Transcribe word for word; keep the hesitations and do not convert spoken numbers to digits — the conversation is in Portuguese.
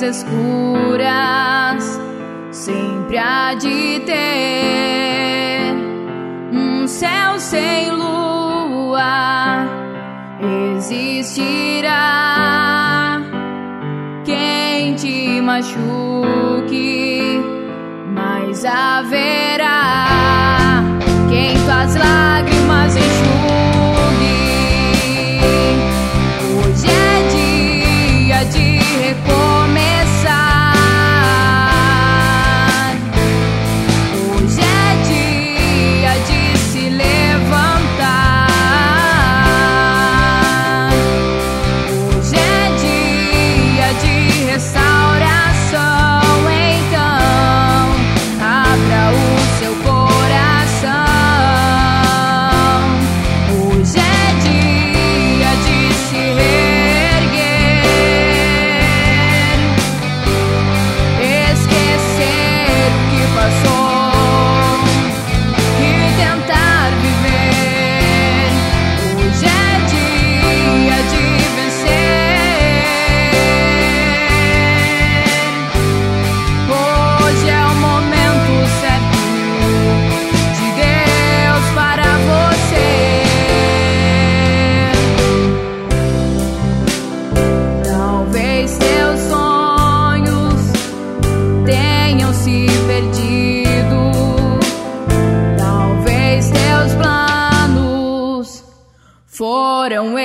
noites escuras sempre há de ter um céu sem lua. Existirá quem te machuque, mas haverá quem tuas lágrimas enxugue. Hoje é dia de recomeçar. Hoje é dia de se levantar. Hoje é dia de restauração. Então abra o seu coração. Hoje é dia de se reerguer, esquecer o que passou e tentar viver. Hoje é dia de vencer. Hoje é o momento certo de Deus para você. Talvez seus sonhos tenham se perdido. Talvez teus planos foram